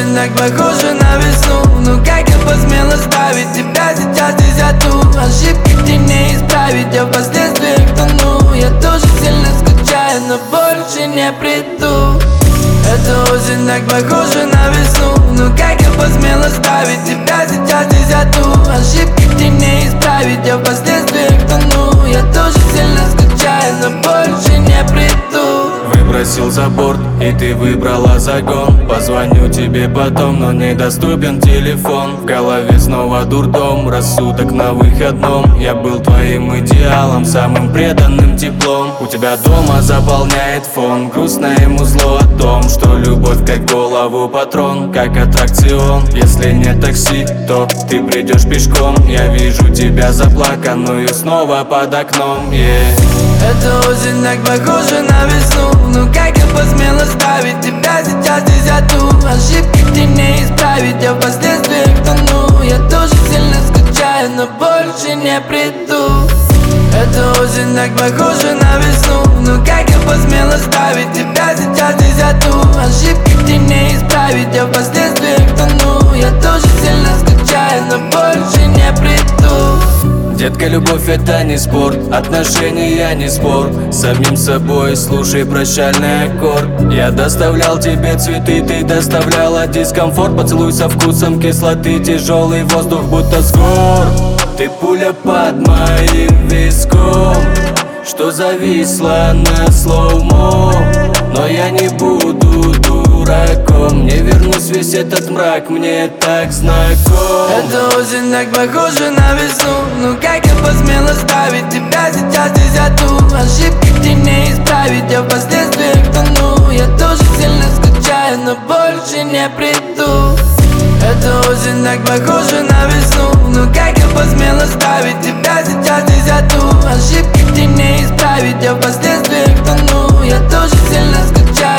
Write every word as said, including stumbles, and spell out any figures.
так похоже на весну. Ну как я посмел оставить тебя сейчас здесь одну? Ошибки ты не исправить, я в последствиях тону. Я тоже сильно скучаю, но больше не приду. Эта осень так похожа на весну. Ну как я посмел оставить тебя сейчас здесь одну? Ошибки ты не исправить, я в последствиях тону. Я тоже сильно скучаю, но больше не приду. Выбросил за борт, и ты выбрала загон. Позвоню тебе потом, но недоступен телефон. В голове снова дурдом, рассудок на выходном. Я был твоим идеалом, самым преданным теплом. У тебя дома заполняет фон, грустно ему зло о том, что любовь как голову патрон, как аттракцион. Если нет такси, то ты придешь пешком. Я вижу тебя заплаканную снова под окном, yeah. Эта осень так похожа на весну. Ну как я посмел оставить тебя сейчас здесь одну? Ошибки ты не исправить, я в последствиях тону. Я тоже сильно скучаю, но больше не приду. Эта осень так похожа на весну. Ну как я посмел оставить тебя сейчас здесь одну? Ошибки ты не исправить, я в последствиях тону. Я тоже сильно скучаю, но больше не приду. Детка, любовь это не спорт, отношения не спор. С самим собой слушай прощальный аккорд. Я доставлял тебе цветы, ты доставляла дискомфорт. Поцелуй со вкусом кислоты, тяжелый воздух будто с гор. Ты пуля под моим виском, что зависла на слоумо. Но я не буду дураком, не вернусь, весь этот мрак мне так знаком. Эта осень так похожа на весну. Ну как я посмел оставить тебя сейчас здесь одну? Ошибки ты не исправить, я в последствиях тону. Я тоже сильно скучаю, но больше не приду. Эта осень так похожа на весну. Ну как я посмел оставить тебя сейчас здесь одну? Ошибки ты не исправить, я в последствиях тону. Я тоже сильно скучаю.